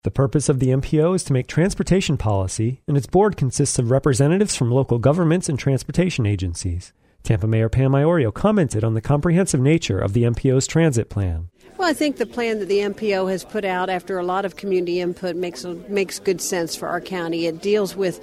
The purpose of the MPO is to make transportation policy, and its board consists of representatives from local governments and transportation agencies. Tampa Mayor Pam Iorio commented on the comprehensive nature of the MPO's transit plan. Well, I think the plan that the MPO has put out after a lot of community input makes good sense for our county. It deals with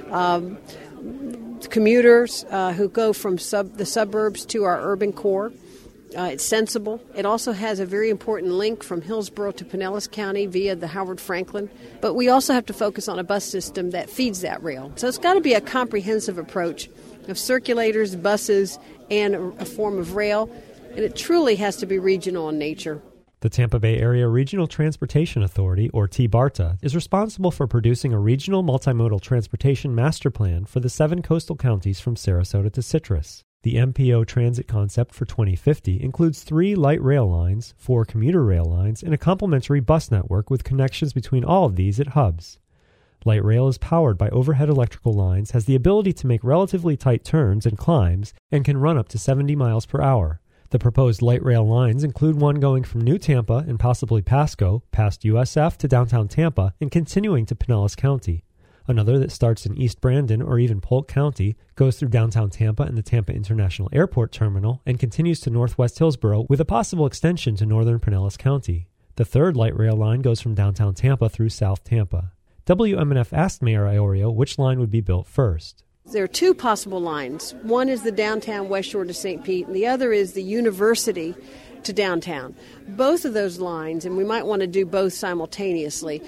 commuters who go from the suburbs to our urban core. It's sensible. It also has a very important link from Hillsborough to Pinellas County via the Howard Franklin. But we also have to focus on a bus system that feeds that rail. So it's got to be a comprehensive approach of circulators, buses, and a form of rail. And it truly has to be regional in nature. The Tampa Bay Area Regional Transportation Authority, or TBARTA, is responsible for producing a regional multimodal transportation master plan for the 7 coastal counties from Sarasota to Citrus. The MPO transit concept for 2050 includes 3 light rail lines, 4 commuter rail lines, and a complementary bus network with connections between all of these at hubs. Light rail is powered by overhead electrical lines, has the ability to make relatively tight turns and climbs, and can run up to 70 miles per hour. The proposed light rail lines include one going from New Tampa and possibly Pasco, past USF to downtown Tampa, and continuing to Pinellas County. Another that starts in East Brandon or even Polk County, goes through downtown Tampa and the Tampa International Airport Terminal, and continues to northwest Hillsborough with a possible extension to northern Pinellas County. The third light rail line goes from downtown Tampa through South Tampa. WMNF asked Mayor Iorio which line would be built first. There are 2 possible lines. One is the downtown West Shore to St. Pete, and the other is the University to downtown. Both of those lines, and we might want to do both simultaneously,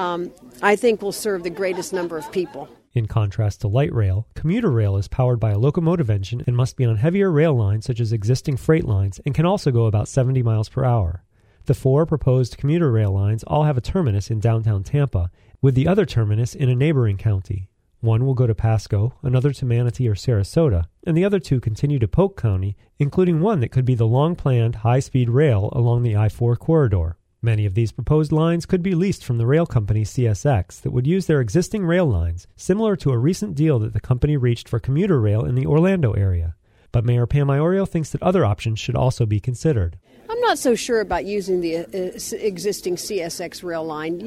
I think will serve the greatest number of people. In contrast to light rail, commuter rail is powered by a locomotive engine and must be on heavier rail lines such as existing freight lines and can also go about 70 miles per hour. The 4 proposed commuter rail lines all have a terminus in downtown Tampa, with the other terminus in a neighboring county. One will go to Pasco, another to Manatee or Sarasota, and the other 2 continue to Polk County, including one that could be the long-planned high-speed rail along the I-4 corridor. Many of these proposed lines could be leased from the rail company CSX that would use their existing rail lines, similar to a recent deal that the company reached for commuter rail in the Orlando area. But Mayor Pam Iorio thinks that other options should also be considered. I'm not so sure about using the existing CSX rail line.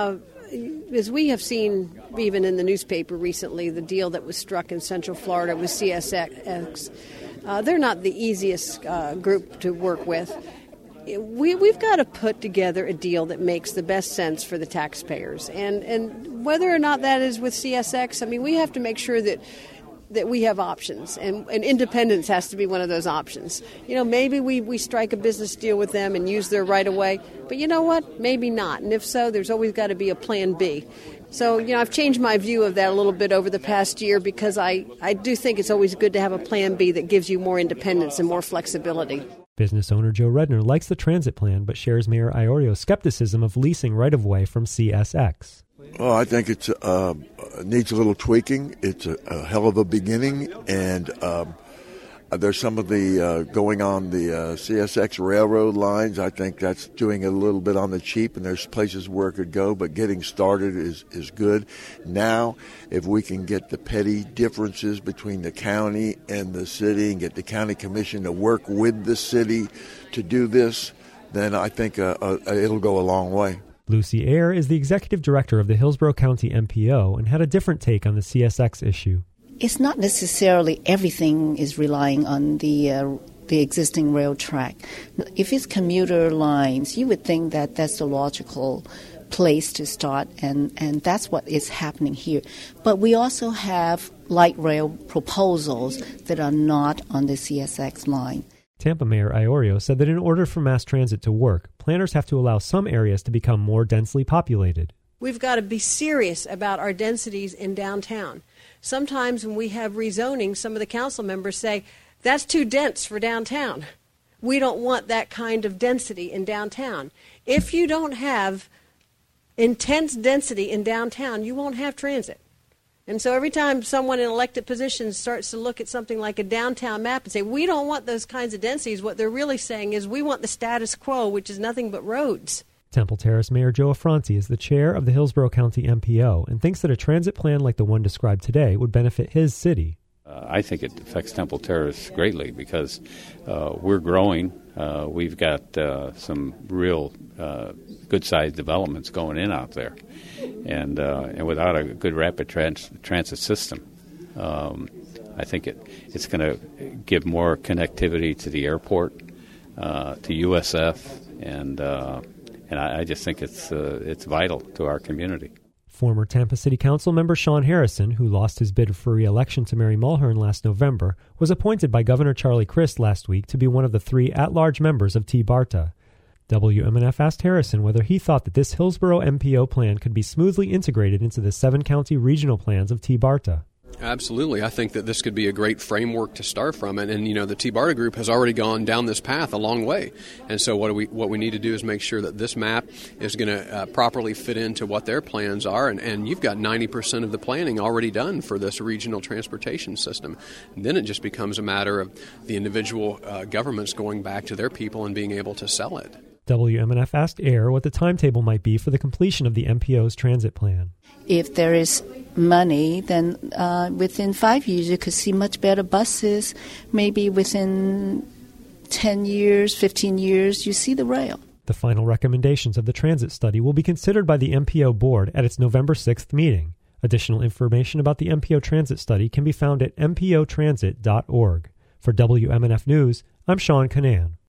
As we have seen even in the newspaper recently, the deal that was struck in Central Florida with CSX, they're not the easiest group to work with. We've got to put together a deal that makes the best sense for the taxpayers. And whether or not that is with CSX, we have to make sure that we have options, and independence has to be one of those options. Maybe we strike a business deal with them and use their right-of-way, but you know what? Maybe not. And if so, there's always got to be a plan B. So, I've changed my view of that a little bit over the past year because I do think it's always good to have a plan B that gives you more independence and more flexibility. Business owner Joe Redner likes the transit plan, but shares Mayor Iorio's skepticism of leasing right-of-way from CSX. Well, I think it needs a little tweaking. It's a hell of a beginning, and there's some of the going on the CSX railroad lines. I think that's doing a little bit on the cheap, and there's places where it could go, but getting started is good. Now, if we can get the petty differences between the county and the city and get the county commission to work with the city to do this, then I think it'll go a long way. Lucy Eyre is the executive director of the Hillsborough County MPO and had a different take on the CSX issue. It's not necessarily everything is relying on the existing rail track. If it's commuter lines, you would think that that's the logical place to start, and that's what is happening here. But we also have light rail proposals that are not on the CSX line. Tampa Mayor Iorio said that in order for mass transit to work, planners have to allow some areas to become more densely populated. We've got to be serious about our densities in downtown. Sometimes when we have rezoning, some of the council members say, that's too dense for downtown. We don't want that kind of density in downtown. If you don't have intense density in downtown, you won't have transit. And so every time someone in elected positions starts to look at something like a downtown map and say, we don't want those kinds of densities, what they're really saying is we want the status quo, which is nothing but roads. Temple Terrace Mayor Joe Affronti is the chair of the Hillsborough County MPO and thinks that a transit plan like the one described today would benefit his city. I think it affects Temple Terrace greatly because we're growing. We've got some real good-sized developments going in out there, and without a good rapid transit system, I think it's going to give more connectivity to the airport, to USF, and I just think it's vital to our community. Former Tampa City Council member Sean Harrison, who lost his bid for re-election to Mary Mulhern last November, was appointed by Governor Charlie Crist last week to be one of the 3 at-large members of T-BARTA. WMNF asked Harrison whether he thought that this Hillsborough MPO plan could be smoothly integrated into the 7-county regional plans of T-BARTA. Absolutely. I think that this could be a great framework to start from. And the T-BARTA group has already gone down this path a long way. And so what we need to do is make sure that this map is going to properly fit into what their plans are. And you've got 90% of the planning already done for this regional transportation system. And then it just becomes a matter of the individual governments going back to their people and being able to sell it. WMNF asked AIR what the timetable might be for the completion of the MPO's transit plan. If there is money, then within 5 years you could see much better buses. Maybe within 10 years, 15 years, you see the rail. The final recommendations of the transit study will be considered by the MPO board at its November 6th meeting. Additional information about the MPO transit study can be found at mpotransit.org. For WMNF News, I'm Sean Canan.